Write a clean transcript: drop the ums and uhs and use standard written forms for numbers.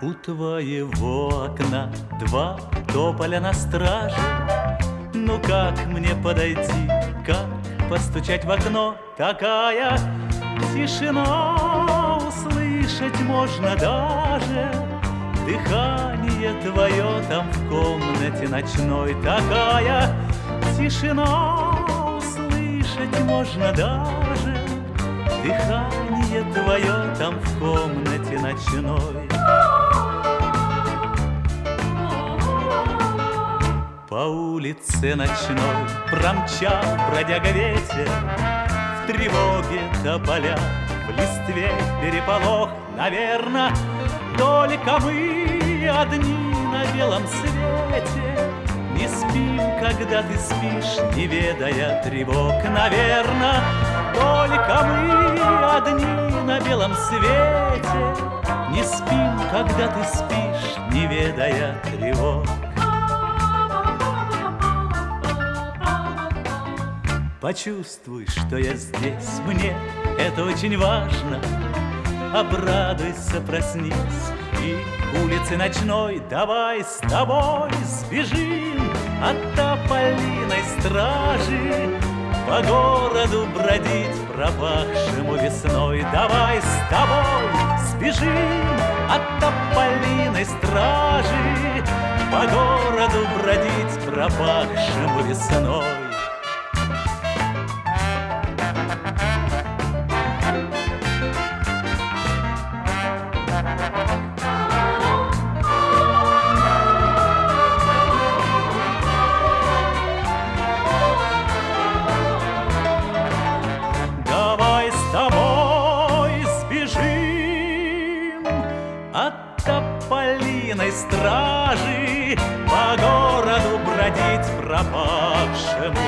У твоего окна два тополя на страже. Ну как мне подойти, как постучать в окно? Такая тишина, услышать можно даже дыхание твое там в комнате ночной. Такая тишина, услышать можно даже дыхание твое там в комнате ночной. По улице ночной промчал бродяга ветер, в тревоге тополя, в листве переполох. Наверно, только мы одни на белом свете не спим, когда ты спишь, не ведая тревог. Наверно, только мы одни на белом свете не спим, когда ты спишь, не ведая тревог. Почувствуй, что я здесь, мне это очень важно. Обрадуйся, проснись, и улицы ночной давай с тобой сбежим от тополиной стражи, по городу бродить пропахшему весной. Давай с тобой сбежим от тополиной стражи, по городу бродить пропахшему весной. От тополиной стражи по городу бродить пропавшему